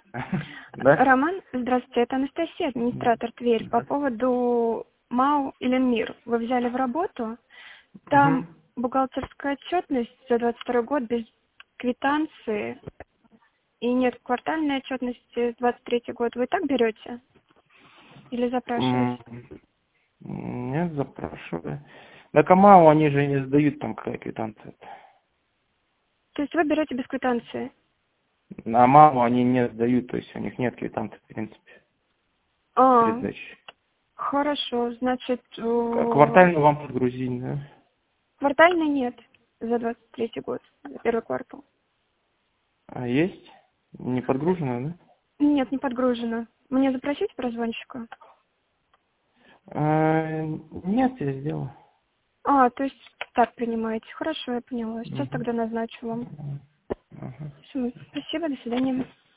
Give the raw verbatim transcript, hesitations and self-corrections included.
Да? Роман, здравствуйте, это Анастасия, администратор Тверь. По поводу МАУ Ленмир. Вы взяли в работу, там Мгм. бухгалтерская отчетность за двадцать второй год без квитанции и нет квартальной отчетности за двадцать третий год. Вы так берете или запрашиваете? М, Нет, запрашиваю. На Камау они же не сдают, там какая квитанция. То есть вы берете без квитанции? На маму они не сдают, то есть у них нет квитанции, в принципе, при А, сдаче. хорошо, значит, К- э, Квартально вам подгрузить, да? квартальной нет за двадцать третий год, за первый квартал. А есть? Не подгружено, да? Нет, не подгружено. Мне запросить прозвонщика? А, нет, я сделаю. А, то есть так принимаете. Хорошо, я поняла. Сейчас Мгм. тогда назначу вам. Ага. Всё, спасибо, до свидания.